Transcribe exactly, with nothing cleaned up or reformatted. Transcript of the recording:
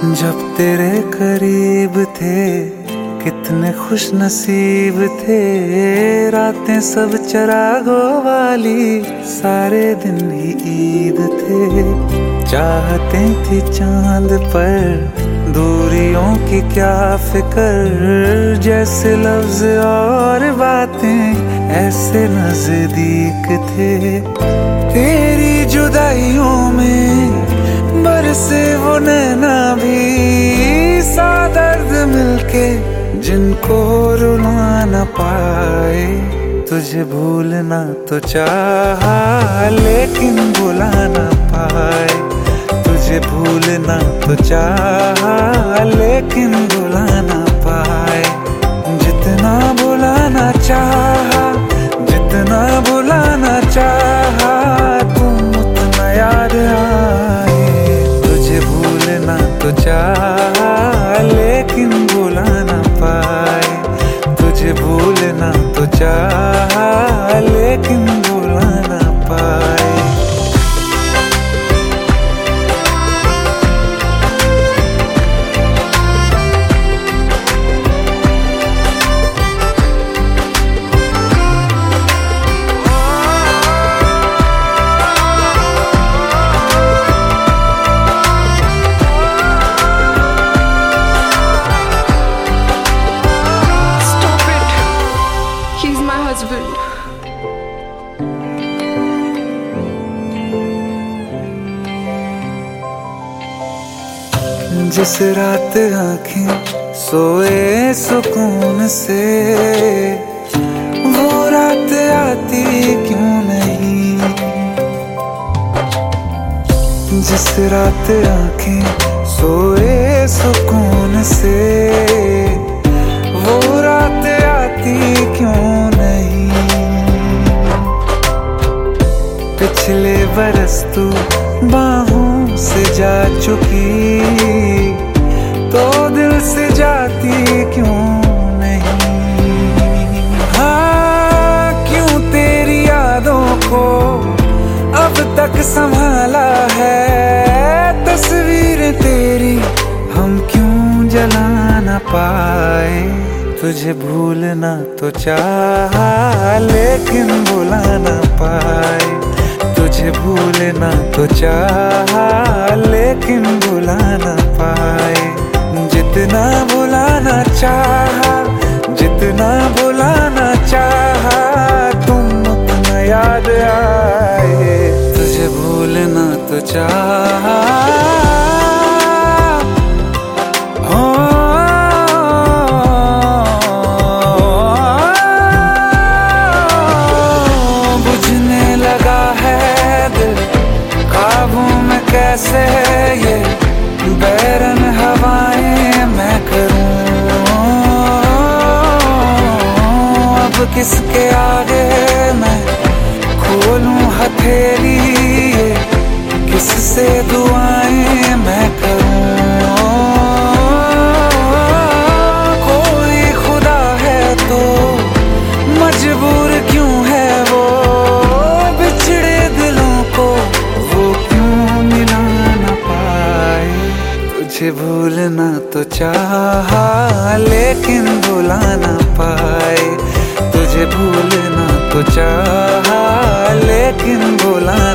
जब तेरे करीब थे कितने खुश नसीब थे, रातें सब चरागों वाली, सारे दिन ही ईद थे। चाहते थी चांद पर दूरियों की क्या फिकर, जैसे लफ्ज और बातें ऐसे नजदीक थे। तेरी जुदाइयों में बरसे वो नैना भी, सा दर्द मिलके जिनको रुला न पाए। तुझे भूलना तो चाहा लेकिन भुला न पाए, तुझे भूलना तो चाहा लेकिन भुला न पाए। जितना भुलाना चाहा, जितना भुलाना चाहा, तुम उतना याद आए। तुझे भूलना तो चाहा लेकिन भुला न पाए, तुझे भूलना तो चाहा लेकिन भुला न पाए। जिस रात आँखें सोए सुकून से, वो रात आती क्यों नहीं। जिस रात आँखें सोए सुकून से, वो रात आती क्यों नहीं। पिछले बरस तू बाहों से जा चुकी, तो दिल से जाती क्यों नहीं। हाँ, क्यों तेरी यादों को अब तक संभाला है, तस्वीर तेरी हम क्यों जला न पाए। तुझे भूलना तो चाहा लेकिन भुला न पाए, तुझे भूलना तो चाहा लेकिन भुला न पाए। जितना भुलाना चाहा, जितना भुलाना चाहा, तुम उतना याद आए। तुझे भूलना तो चाहा, बुझने लगा है दिल काबू में कैसे, ये बैरन हवाएं मैं करूं। अब किसके आगे मैं खोलूं हथेली, किससे दुआएं मैं करूं। कोई खुदा है तो मजबूर क्यों है वो, बिछड़े दिलों को वो क्यों मिला न पाए। तुझे भूलना तो चाहा लेकिन भुला न पाए, तुझे भूलना तो चाहा लेकिन भुला